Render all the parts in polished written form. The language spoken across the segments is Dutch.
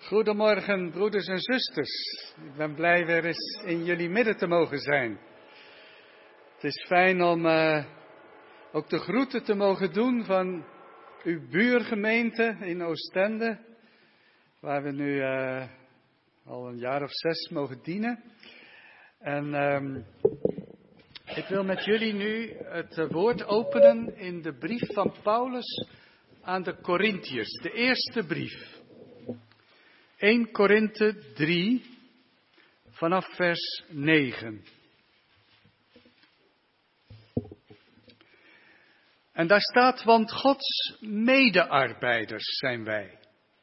Goedemorgen, broeders en zusters. Ik ben blij weer eens in jullie midden te mogen zijn. Het is fijn om ook de groeten te mogen doen van uw buurgemeente in Oostende, waar we nu al een jaar of 6 mogen dienen. En ik wil met jullie nu het woord openen in de brief van Paulus aan de Korintiërs, de eerste brief. 1 Korinthe 3, vanaf vers 9. En daar staat, want Gods medearbeiders zijn wij.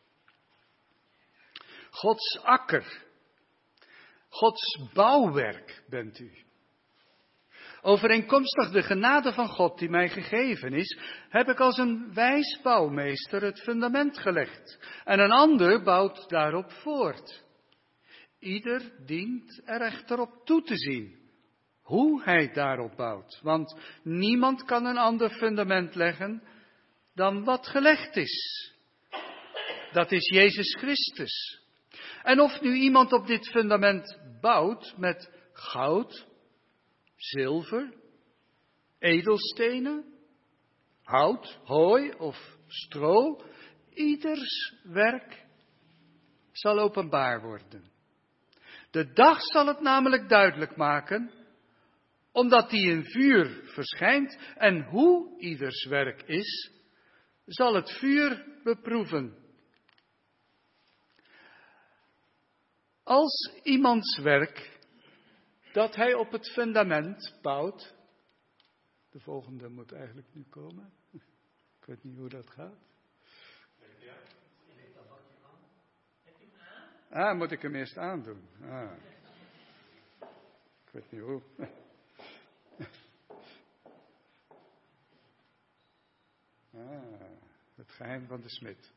Gods akker, Gods bouwwerk bent u. Overeenkomstig de genade van God die mij gegeven is, heb ik als een wijs bouwmeester het fundament gelegd. En een ander bouwt daarop voort. Ieder dient er echter op toe te zien hoe hij daarop bouwt. Want niemand kan een ander fundament leggen dan wat gelegd is. Dat is Jezus Christus. En of nu iemand op dit fundament bouwt met goud, zilver, edelstenen, hout, hooi of stro, ieders werk zal openbaar worden. De dag zal het namelijk duidelijk maken, omdat die in vuur verschijnt en hoe ieders werk is, zal het vuur beproeven. Als iemands werk dat hij op het fundament bouwt. De volgende moet eigenlijk nu komen. Ik weet niet hoe dat gaat. Moet ik hem eerst aandoen? Ik weet niet hoe. Het geheim van de smid.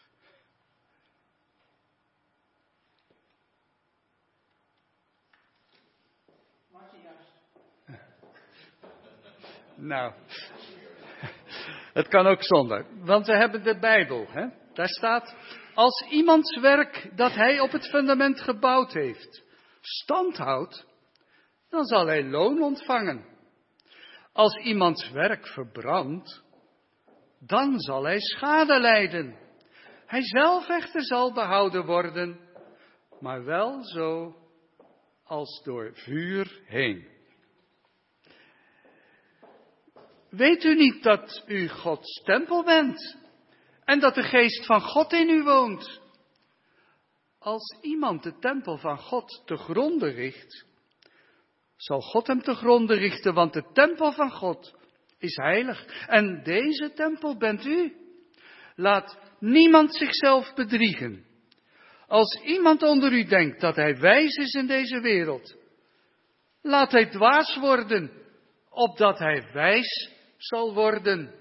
Nou, het kan ook zonder, want we hebben de Bijbel, hè? Daar staat, als iemands werk dat hij op het fundament gebouwd heeft, stand houdt, dan zal hij loon ontvangen. Als iemands werk verbrandt, dan zal hij schade lijden. Hij zelf echter zal behouden worden, maar wel zo als door vuur heen. Weet u niet dat u Gods tempel bent en dat de geest van God in u woont? Als iemand de tempel van God te gronde richt, zal God hem te gronde richten, want de tempel van God is heilig en deze tempel bent u. Laat niemand zichzelf bedriegen. Als iemand onder u denkt dat hij wijs is in deze wereld, laat hij dwaas worden, opdat hij wijs zal worden.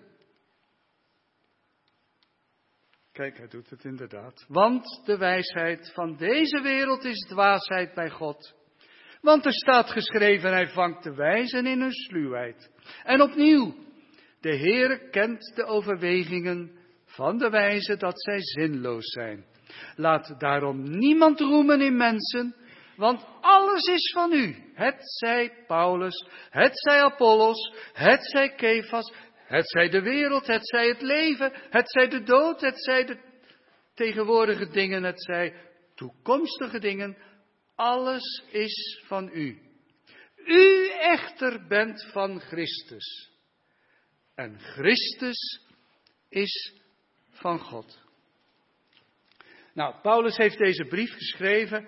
Kijk, hij doet het inderdaad. Want de wijsheid van deze wereld is dwaasheid bij God. Want er staat geschreven, hij vangt de wijzen in hun sluwheid. En opnieuw, de Heere kent de overwegingen van de wijzen dat zij zinloos zijn. Laat daarom niemand roemen in mensen, want alles is van u. Het zij Paulus, het zij Apollos, het zij Kefas, het zij de wereld, het zij het leven, het zij de dood, het zij de tegenwoordige dingen, het zij toekomstige dingen. Alles is van u. U echter bent van Christus. En Christus is van God. Nou, Paulus heeft deze brief geschreven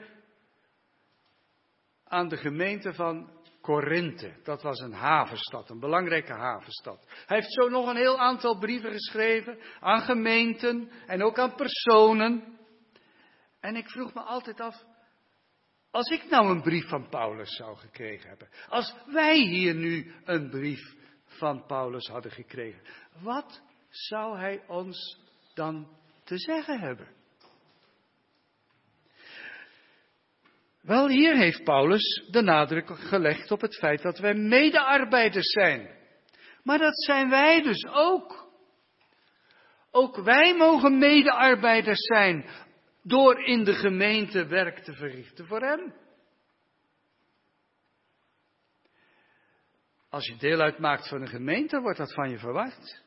aan de gemeente van Korinthe. Dat was een havenstad, een belangrijke havenstad. Hij heeft zo nog een heel aantal brieven geschreven aan gemeenten en ook aan personen. En ik vroeg me altijd af, als ik nou een brief van Paulus zou gekregen hebben, als wij hier nu een brief van Paulus hadden gekregen, wat zou hij ons dan te zeggen hebben? Wel, hier heeft Paulus de nadruk gelegd op het feit dat wij medearbeiders zijn. Maar dat zijn wij dus ook. Ook wij mogen medearbeiders zijn door in de gemeente werk te verrichten voor hem. Als je deel uitmaakt van een gemeente, wordt dat van je verwacht.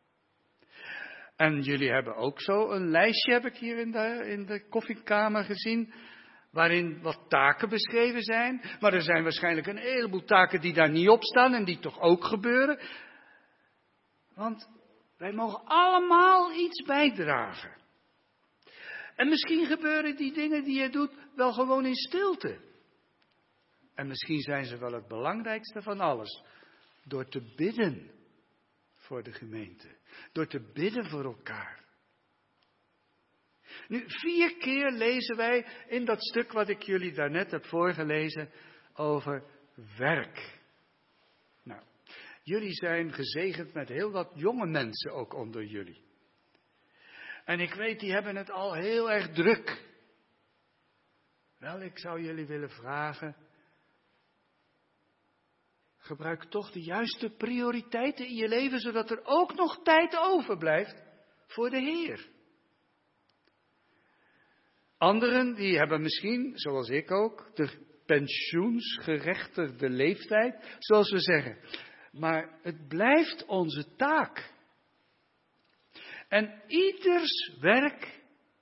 En jullie hebben ook zo een lijstje, heb ik hier in de koffiekamer gezien, waarin wat taken beschreven zijn. Maar er zijn waarschijnlijk een heleboel taken die daar niet op staan en die toch ook gebeuren. Want wij mogen allemaal iets bijdragen. En misschien gebeuren die dingen die je doet wel gewoon in stilte. En misschien zijn ze wel het belangrijkste van alles. Door te bidden voor de gemeente. Door te bidden voor elkaar. Nu, 4 keer lezen wij in dat stuk wat ik jullie daarnet heb voorgelezen over werk. Nou, jullie zijn gezegend met heel wat jonge mensen ook onder jullie. En ik weet, die hebben het al heel erg druk. Wel, ik zou jullie willen vragen, gebruik toch de juiste prioriteiten in je leven, zodat er ook nog tijd overblijft voor de Heer. Anderen, die hebben misschien, zoals ik ook, de pensioensgerechtigde leeftijd, zoals we zeggen. Maar het blijft onze taak. En ieders werk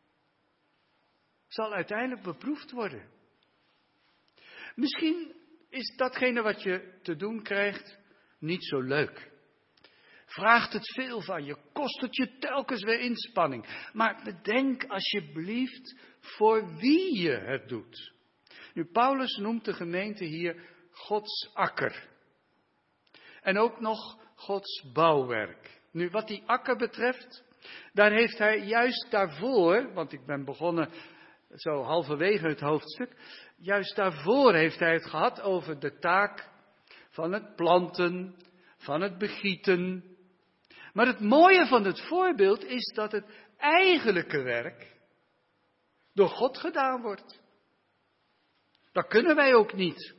zal uiteindelijk beproefd worden. Misschien is datgene wat je te doen krijgt niet zo leuk. Vraagt het veel van je, kost het je telkens weer inspanning. Maar bedenk alsjeblieft voor wie je het doet. Nu, Paulus noemt de gemeente hier Gods akker. En ook nog Gods bouwwerk. Nu, wat die akker betreft, daar heeft hij juist daarvoor, want ik ben begonnen zo halverwege het hoofdstuk, juist daarvoor heeft hij het gehad over de taak van het planten, van het begieten. Maar het mooie van het voorbeeld is dat het eigenlijke werk door God gedaan wordt. Dat kunnen wij ook niet.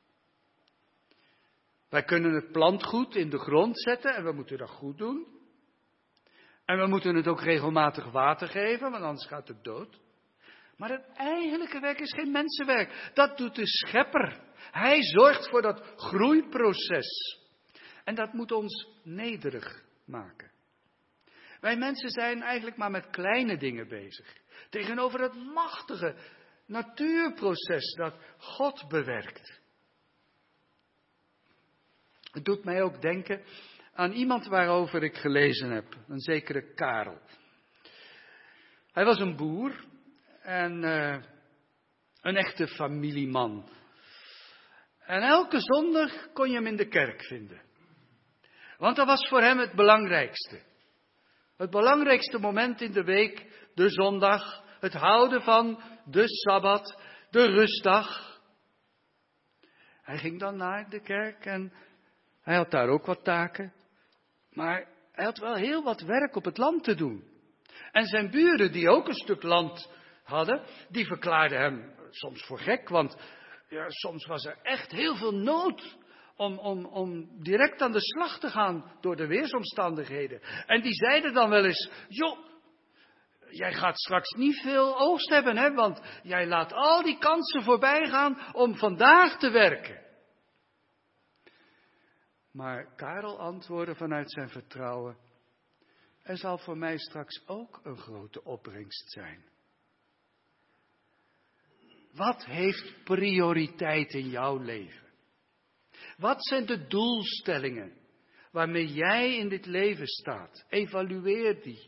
Wij kunnen het plantgoed in de grond zetten en we moeten dat goed doen. En we moeten het ook regelmatig water geven, want anders gaat het dood. Maar het eigenlijke werk is geen mensenwerk. Dat doet de schepper. Hij zorgt voor dat groeiproces. En dat moet ons nederig maken. Wij mensen zijn eigenlijk maar met kleine dingen bezig. Tegenover het machtige natuurproces dat God bewerkt. Het doet mij ook denken aan iemand waarover ik gelezen heb. Een zekere Karel. Hij was een boer en een echte familieman. En elke zondag kon je hem in de kerk vinden. Want dat was voor hem het belangrijkste. Het belangrijkste moment in de week, de zondag, het houden van de Sabbat, de rustdag. Hij ging dan naar de kerk en hij had daar ook wat taken. Maar hij had wel heel wat werk op het land te doen. En zijn buren, die ook een stuk land hadden, die verklaarden hem soms voor gek. Want ja, soms was er echt heel veel nood om direct aan de slag te gaan door de weersomstandigheden. En die zeiden dan wel eens, joh, jij gaat straks niet veel oogst hebben, hè, want jij laat al die kansen voorbij gaan om vandaag te werken. Maar Karel antwoordde vanuit zijn vertrouwen, er zal voor mij straks ook een grote opbrengst zijn. Wat heeft prioriteit in jouw leven? Wat zijn de doelstellingen waarmee jij in dit leven staat? Evalueer die.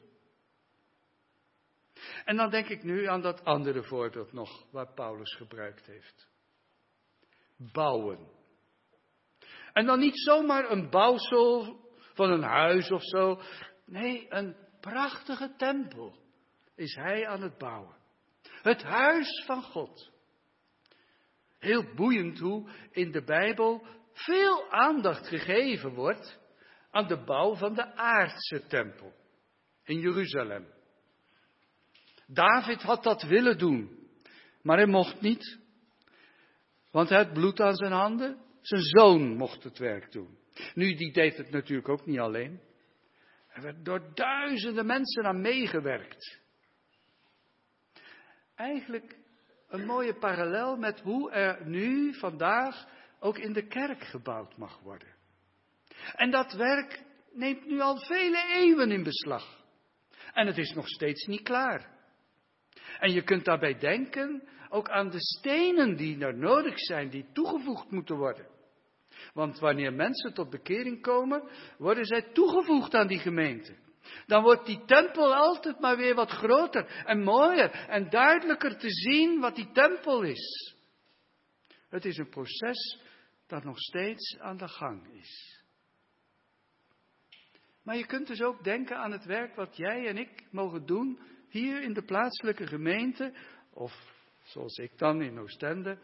En dan denk ik nu aan dat andere voorbeeld nog, waar Paulus gebruikt heeft. Bouwen. En dan niet zomaar een bouwsel van een huis of zo. Nee, een prachtige tempel is hij aan het bouwen. Het huis van God. Heel boeiend hoe in de Bijbel veel aandacht gegeven wordt aan de bouw van de aardse tempel in Jeruzalem. David had dat willen doen, maar hij mocht niet, want hij had bloed aan zijn handen. Zijn zoon mocht het werk doen. Nu, die deed het natuurlijk ook niet alleen. Er werd door duizenden mensen aan meegewerkt. eigenlijk een mooie parallel met hoe er nu, vandaag, ook in de kerk gebouwd mag worden. En dat werk neemt nu al vele eeuwen in beslag. En het is nog steeds niet klaar. En je kunt daarbij denken ook aan de stenen die er nodig zijn, die toegevoegd moeten worden. Want wanneer mensen tot bekering komen, worden zij toegevoegd aan die gemeente. Dan wordt die tempel altijd maar weer wat groter en mooier en duidelijker te zien wat die tempel is. Het is een proces dat nog steeds aan de gang is. Maar je kunt dus ook denken aan het werk wat jij en ik mogen doen hier in de plaatselijke gemeente, of zoals ik dan in Oostende.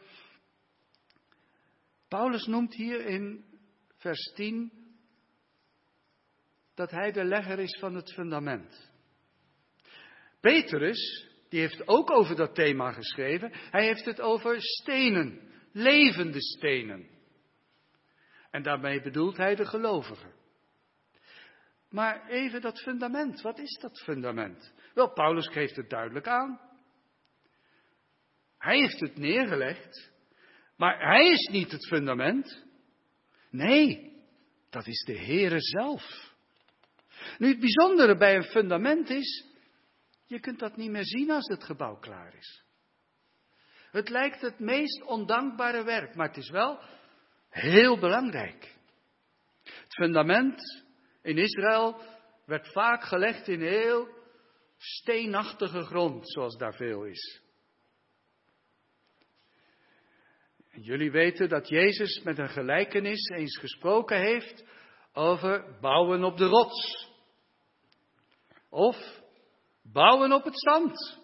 Paulus noemt hier in vers 10 dat hij de legger is van het fundament. Petrus, die heeft ook over dat thema geschreven. Hij heeft het over stenen, levende stenen. En daarmee bedoelt hij de gelovigen. Maar even dat fundament, wat is dat fundament? Wel, Paulus geeft het duidelijk aan. Hij heeft het neergelegd, maar hij is niet het fundament. Nee, dat is de Heere zelf. Nu, het bijzondere bij een fundament is, je kunt dat niet meer zien als het gebouw klaar is. Het lijkt het meest ondankbare werk, maar het is wel heel belangrijk. Het fundament in Israël werd vaak gelegd in heel steenachtige grond, zoals daar veel is. En jullie weten dat Jezus met een gelijkenis eens gesproken heeft over bouwen op de rots. Of bouwen op het zand.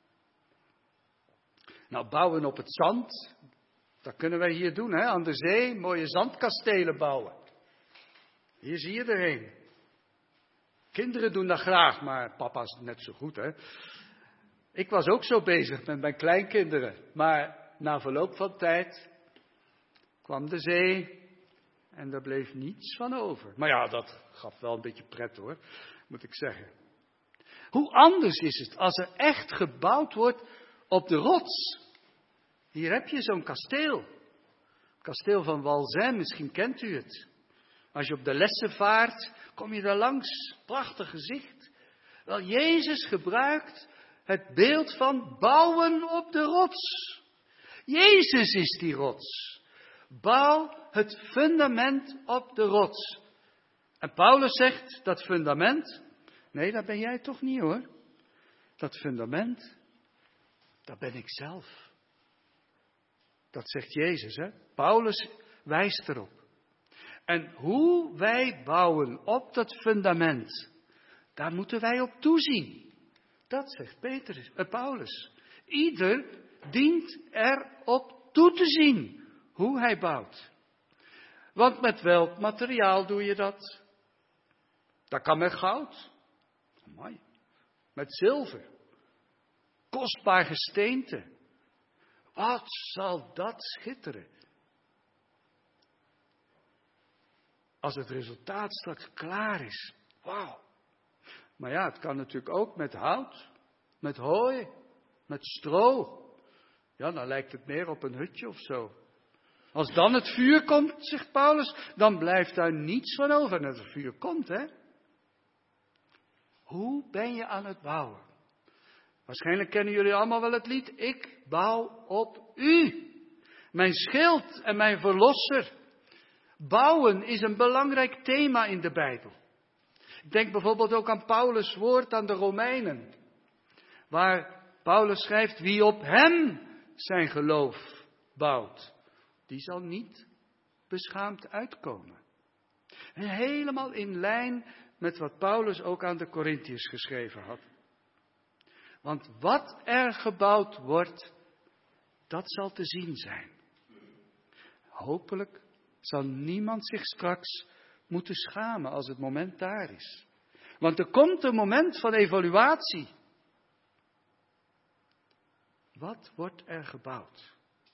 Nou, bouwen op het zand, dat kunnen wij hier doen, hè? Aan de zee, mooie zandkastelen bouwen. Hier zie je er een. Kinderen doen dat graag, maar papa's net zo goed, hè? Ik was ook zo bezig met mijn kleinkinderen, maar na verloop van tijd kwam de zee en er bleef niets van over. Maar ja, dat gaf wel een beetje pret hoor, moet ik zeggen. Hoe anders is het als er echt gebouwd wordt op de rots. Hier heb je zo'n kasteel. Kasteel van Walzijn, misschien kent u het. Als je op de lessen vaart, kom je daar langs. Prachtig gezicht. Wel, Jezus gebruikt het beeld van bouwen op de rots. Jezus is die rots. Bouw het fundament op de rots. En Paulus zegt, dat fundament, nee, dat ben jij toch niet hoor. Dat fundament, dat ben ik zelf. Dat zegt Jezus, hè. Paulus wijst erop. En hoe wij bouwen op dat fundament, daar moeten wij op toezien. Dat zegt Paulus. Ieder dient erop toe te zien hoe hij bouwt. Want met welk materiaal doe je dat? Dat kan met goud. Amai. Met zilver. Kostbaar gesteente. Wat zal dat schitteren. Als het resultaat straks klaar is. Wauw. Maar ja, het kan natuurlijk ook met hout, met hooi, met stro. Ja, dan lijkt het meer op een hutje of zo. Als dan het vuur komt, zegt Paulus, dan blijft daar niets van over. En als het vuur komt, hè. Hoe ben je aan het bouwen? Waarschijnlijk kennen jullie allemaal wel het lied. Ik bouw op u. Mijn schild en mijn verlosser. Bouwen is een belangrijk thema in de Bijbel. Ik denk bijvoorbeeld ook aan Paulus' woord aan de Romeinen. Waar Paulus schrijft, wie op hem zijn geloof bouwt, die zal niet beschaamd uitkomen. En helemaal in lijn met wat Paulus ook aan de Korintiërs geschreven had. Want wat er gebouwd wordt, dat zal te zien zijn. Hopelijk zal niemand zich straks moeten schamen als het moment daar is. Want er komt een moment van evaluatie. Wat wordt er gebouwd?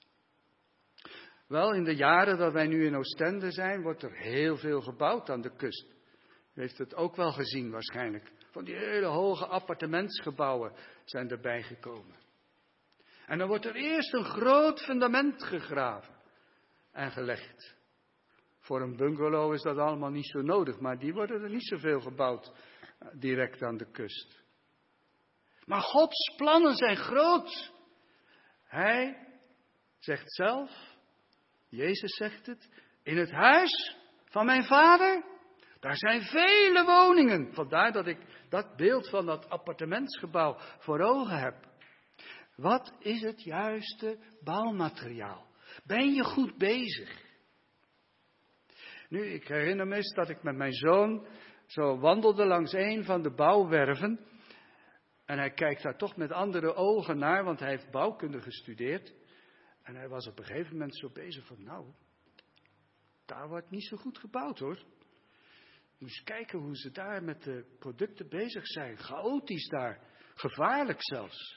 Wel, in de jaren dat wij nu in Oostende zijn, wordt er heel veel gebouwd aan de kust. U heeft het ook wel gezien waarschijnlijk. Van die hele hoge appartementsgebouwen zijn erbij gekomen. En dan wordt er eerst een groot fundament gegraven en gelegd. Voor een bungalow is dat allemaal niet zo nodig, maar die worden er niet zoveel gebouwd direct aan de kust. Maar Gods plannen zijn groot. Hij zegt zelf, Jezus zegt het, in het huis van mijn Vader, daar zijn vele woningen. Vandaar dat ik dat beeld van dat appartementsgebouw voor ogen heb. Wat is het juiste bouwmateriaal? Ben je goed bezig? Nu, ik herinner me eens dat ik met mijn zoon zo wandelde langs een van de bouwwerven. En hij kijkt daar toch met andere ogen naar, want hij heeft bouwkunde gestudeerd. En hij was op een gegeven moment zo bezig van, nou, daar wordt niet zo goed gebouwd hoor. Moet eens kijken hoe ze daar met de producten bezig zijn. Chaotisch daar, gevaarlijk zelfs.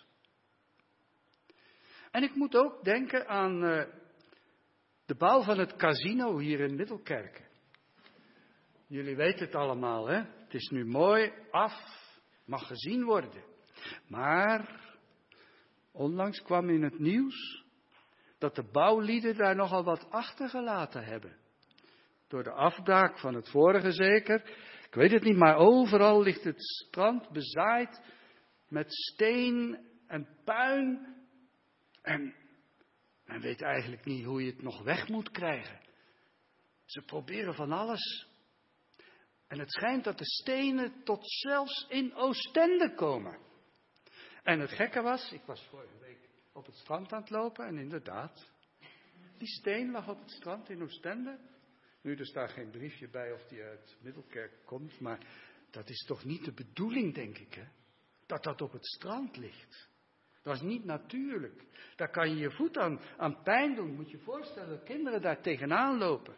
En ik moet ook denken aan de bouw van het casino hier in Middelkerken. Jullie weten het allemaal, hè? Het is nu mooi af, mag gezien worden. Maar onlangs kwam in het nieuws dat de bouwlieden daar nogal wat achtergelaten hebben. Door de afbraak van het vorige zeker. Ik weet het niet, maar overal ligt het strand bezaaid met steen en puin. En men weet eigenlijk niet hoe je het nog weg moet krijgen. Ze proberen van alles. En het schijnt dat de stenen tot zelfs in Oostende komen. En het gekke was, ik was vorige week op het strand aan het lopen en inderdaad, die steen lag op het strand in Oostende. Nu, er staat geen briefje bij of die uit Middelkerk komt, maar dat is toch niet de bedoeling, denk ik, hè? Dat dat op het strand ligt. Dat is niet natuurlijk. Daar kan je je voet aan pijn doen. Moet je je voorstellen dat kinderen daar tegenaan lopen.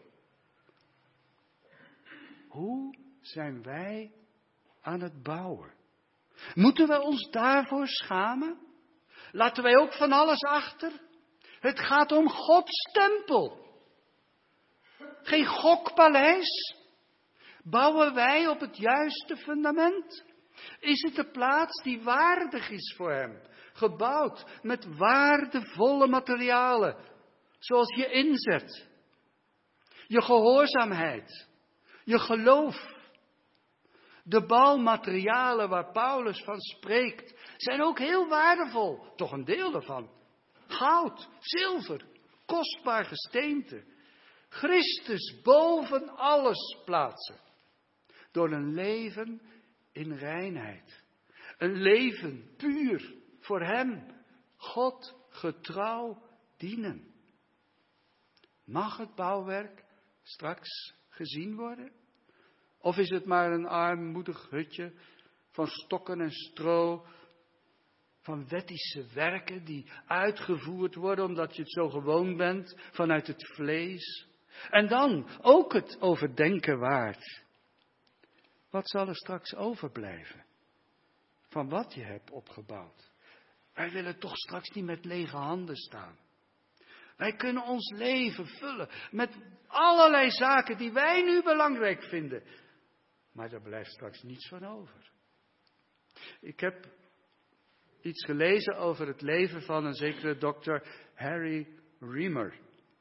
Hoe zijn wij aan het bouwen? Moeten we ons daarvoor schamen? Laten wij ook van alles achter? Het gaat om Gods tempel. Geen gokpaleis. Bouwen wij op het juiste fundament? Is het de plaats die waardig is voor hem? Gebouwd met waardevolle materialen. Zoals je inzet. Je gehoorzaamheid. Je geloof. De bouwmaterialen waar Paulus van spreekt, zijn ook heel waardevol. Toch een deel daarvan. Goud, zilver, kostbaar gesteente. Christus boven alles plaatsen. Door een leven in reinheid. Een leven puur voor hem. God getrouw dienen. Mag het bouwwerk straks gezien worden? Of is het maar een armoedig hutje van stokken en stro, van wettische werken die uitgevoerd worden omdat je het zo gewoon bent, vanuit het vlees? En dan ook het overdenken waard. Wat zal er straks overblijven van wat je hebt opgebouwd? Wij willen toch straks niet met lege handen staan. Wij kunnen ons leven vullen met allerlei zaken die wij nu belangrijk vinden. Maar er blijft straks niets van over. Ik heb iets gelezen over het leven van een zekere dokter Harry Reamer.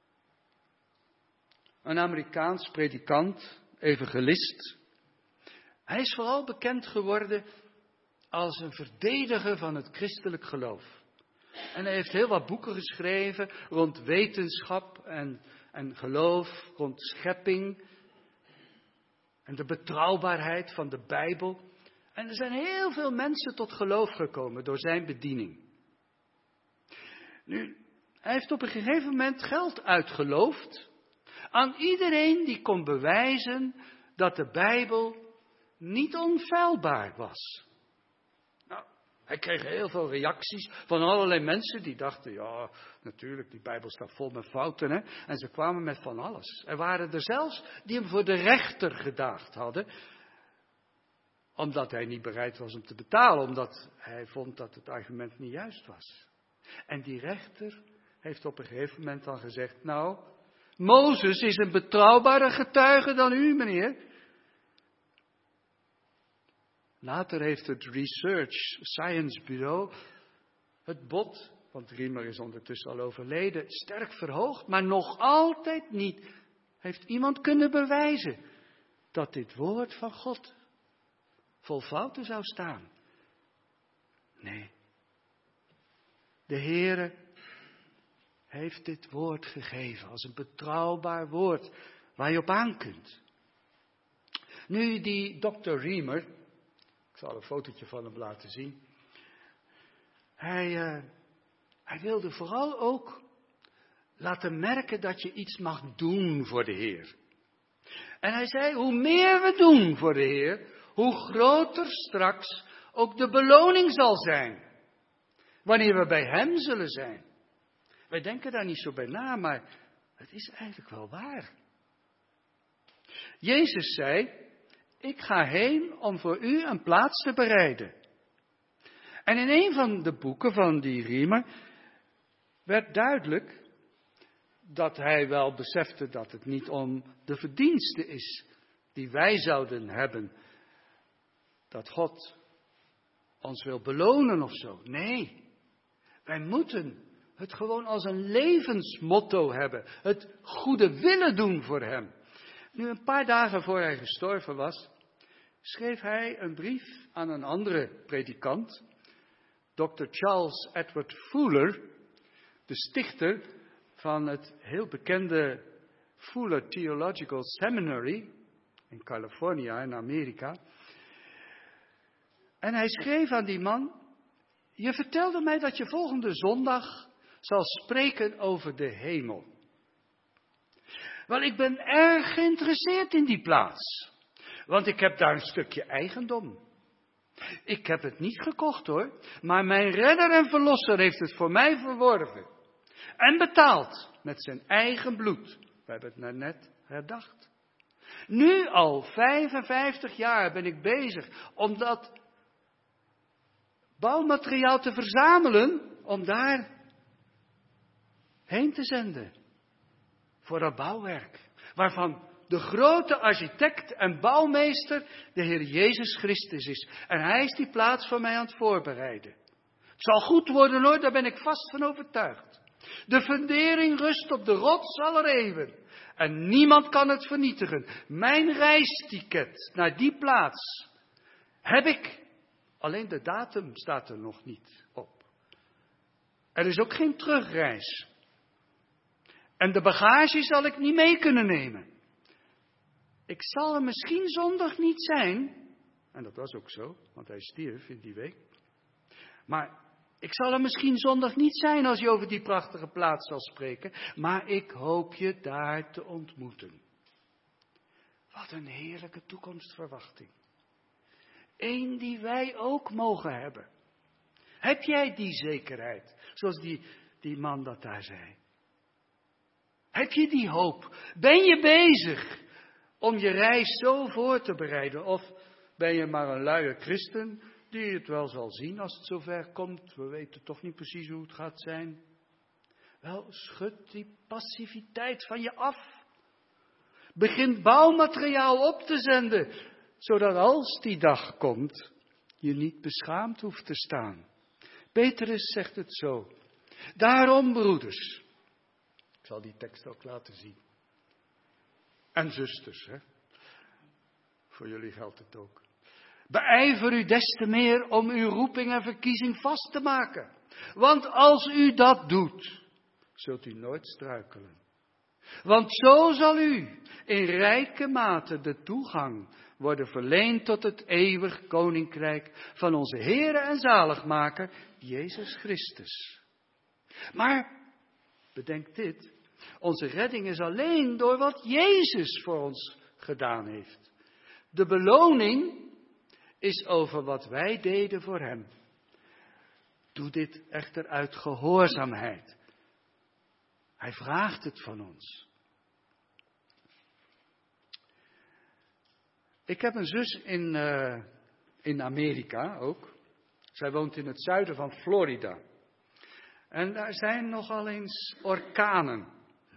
Een Amerikaans predikant, evangelist. Hij is vooral bekend geworden als een verdediger van het christelijk geloof. En hij heeft heel wat boeken geschreven rond wetenschap en geloof, rond schepping. En de betrouwbaarheid van de Bijbel. En er zijn heel veel mensen tot geloof gekomen door zijn bediening. Nu, hij heeft op een gegeven moment geld uitgeloofd aan iedereen die kon bewijzen dat de Bijbel niet onfeilbaar was. Nou, hij kreeg heel veel reacties van allerlei mensen die dachten, ja, natuurlijk, die Bijbel staat vol met fouten, hè. En ze kwamen met van alles. Er waren er zelfs die hem voor de rechter gedaagd hadden, omdat hij niet bereid was om te betalen, omdat hij vond dat het argument niet juist was. En die rechter heeft op een gegeven moment dan gezegd, nou, Mozes is een betrouwbare getuige dan u, meneer. Later heeft het Research Science Bureau het bod want Riemer is ondertussen al overleden, sterk verhoogd, maar nog altijd niet heeft iemand kunnen bewijzen dat dit woord van God vol fouten zou staan. Nee, de Heere heeft dit woord gegeven als een betrouwbaar woord waar je op aan kunt. Nu die Dr. Riemer, ik zal een fotootje van hem laten zien. Hij wilde vooral ook laten merken dat je iets mag doen voor de Heer. En hij zei, hoe meer we doen voor de Heer, hoe groter straks ook de beloning zal zijn. Wanneer we bij Hem zullen zijn. Wij denken daar niet zo bij na, maar het is eigenlijk wel waar. Jezus zei, ik ga heen om voor u een plaats te bereiden. En in een van de boeken van die Riemer werd duidelijk dat hij wel besefte dat het niet om de verdiensten is die wij zouden hebben. Dat God ons wil belonen of zo. Nee, wij moeten het gewoon als een levensmotto hebben. Het goede willen doen voor Hem. Nu, een paar dagen voor hij gestorven was, schreef hij een brief aan een andere predikant, Dr. Charles Edward Fuller, de stichter van het heel bekende Fuller Theological Seminary in Californië in Amerika. En hij schreef aan die man, je vertelde mij dat je volgende zondag zal spreken over de hemel. Wel, ik ben erg geïnteresseerd in die plaats, want ik heb daar een stukje eigendom. Ik heb het niet gekocht hoor, maar mijn redder en verlosser heeft het voor mij verworven. En betaald met zijn eigen bloed. We hebben het net herdacht. Nu al 55 jaar ben ik bezig om dat bouwmateriaal te verzamelen, om daar heen te zenden. Voor dat bouwwerk. Waarvan de grote architect en bouwmeester de Heer Jezus Christus is. En hij is die plaats voor mij aan het voorbereiden. Het zal goed worden hoor, daar ben ik vast van overtuigd. De fundering rust op de rots aller eeuwen. En niemand kan het vernietigen. Mijn reisticket naar die plaats heb ik. Alleen de datum staat er nog niet op. Er is ook geen terugreis. En de bagage zal ik niet mee kunnen nemen. Ik zal er misschien zondag niet zijn. En dat was ook zo, want hij stierf in die week. Maar ik zal er misschien zondag niet zijn als je over die prachtige plaats zal spreken. Maar ik hoop je daar te ontmoeten. Wat een heerlijke toekomstverwachting. Eén die wij ook mogen hebben. Heb jij die zekerheid? Zoals die man dat daar zei. Heb je die hoop? Ben je bezig om je reis zo voor te bereiden? Of ben je maar een luie christen die het wel zal zien als het zover komt? We weten toch niet precies hoe het gaat zijn. Wel, schud die passiviteit van je af. Begin bouwmateriaal op te zenden, zodat als die dag komt, je niet beschaamd hoeft te staan. Petrus zegt het zo. Daarom, broeders. Ik zal die tekst ook laten zien. En zusters, hè. Voor jullie geldt het ook. Beijver u des te meer om uw roeping en verkiezing vast te maken. Want als u dat doet, zult u nooit struikelen. Want zo zal u in rijke mate de toegang worden verleend tot het eeuwig koninkrijk van onze Heere en Zaligmaker, Jezus Christus. Maar, bedenk dit, onze redding is alleen door wat Jezus voor ons gedaan heeft. De beloning is over wat wij deden voor Hem. Doe dit echter uit gehoorzaamheid. Hij vraagt het van ons. Ik heb een zus in Amerika ook. Zij woont in het zuiden van Florida. En daar zijn nogal eens orkanen.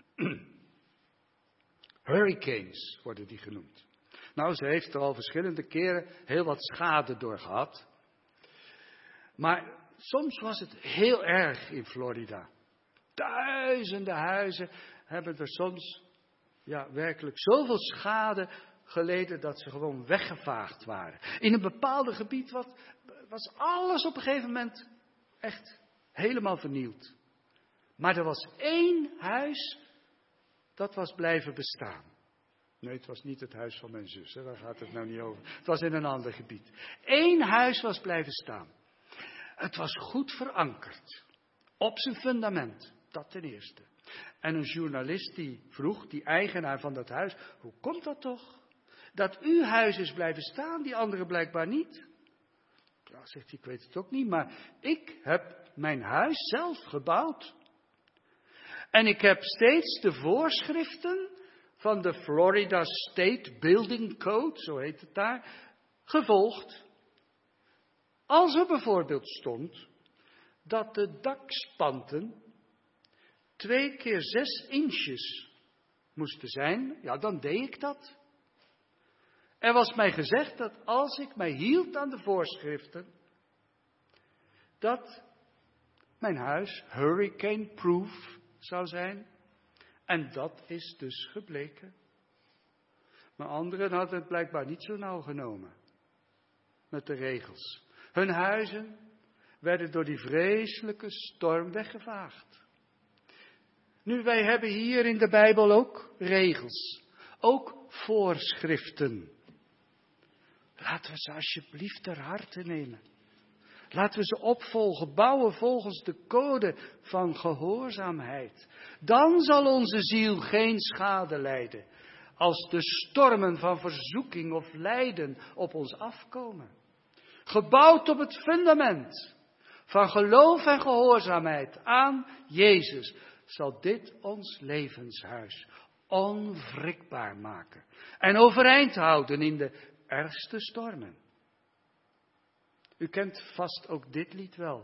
Hurricanes worden die genoemd. Nou, ze heeft er al verschillende keren heel wat schade door gehad. Maar soms was het heel erg in Florida. Duizenden huizen hebben er soms werkelijk zoveel schade geleden dat ze gewoon weggevaagd waren. In een bepaald gebied was alles op een gegeven moment echt helemaal vernield. Maar er was 1 huis dat was blijven bestaan. Nee, het was niet het huis van mijn zus, daar gaat het nou niet over. Het was in een ander gebied. 1 huis was blijven staan. Het was goed verankerd. Op zijn fundament, dat ten eerste. En een journalist die vroeg, die eigenaar van dat huis, hoe komt dat toch? Dat uw huis is blijven staan, die andere blijkbaar niet. Ja, zegt hij, ik weet het ook niet, maar ik heb mijn huis zelf gebouwd. En ik heb steeds de voorschriften van de Florida State Building Code, zo heet het daar, gevolgd. Als er bijvoorbeeld stond dat de dakspanten 2 keer 6 inches moesten zijn, ja, dan deed ik dat. Er was mij gezegd dat als ik mij hield aan de voorschriften, dat mijn huis hurricane-proof zou zijn. En dat is dus gebleken. Maar anderen hadden het blijkbaar niet zo nauw genomen met de regels. Hun huizen werden door die vreselijke storm weggevaagd. Nu, wij hebben hier in de Bijbel ook regels, ook voorschriften. Laten we ze alsjeblieft ter harte nemen. Laten we ze opvolgen, bouwen volgens de code van gehoorzaamheid. Dan zal onze ziel geen schade lijden, als de stormen van verzoeking of lijden op ons afkomen. Gebouwd op het fundament van geloof en gehoorzaamheid aan Jezus, zal dit ons levenshuis onwrikbaar maken en overeind houden in de ergste stormen. U kent vast ook dit lied wel.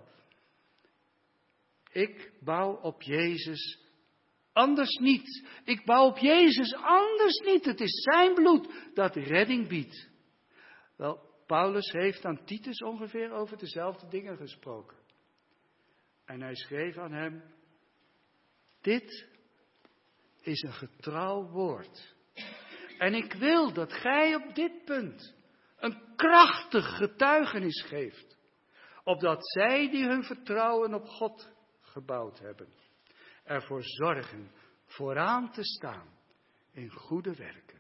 Ik bouw op Jezus anders niet. Ik bouw op Jezus anders niet. Het is zijn bloed dat redding biedt. Wel, Paulus heeft aan Titus ongeveer over dezelfde dingen gesproken. En hij schreef aan hem: dit is een getrouw woord. En ik wil dat gij op dit punt een krachtig getuigenis geeft, opdat zij die hun vertrouwen op God gebouwd hebben, ervoor zorgen vooraan te staan in goede werken.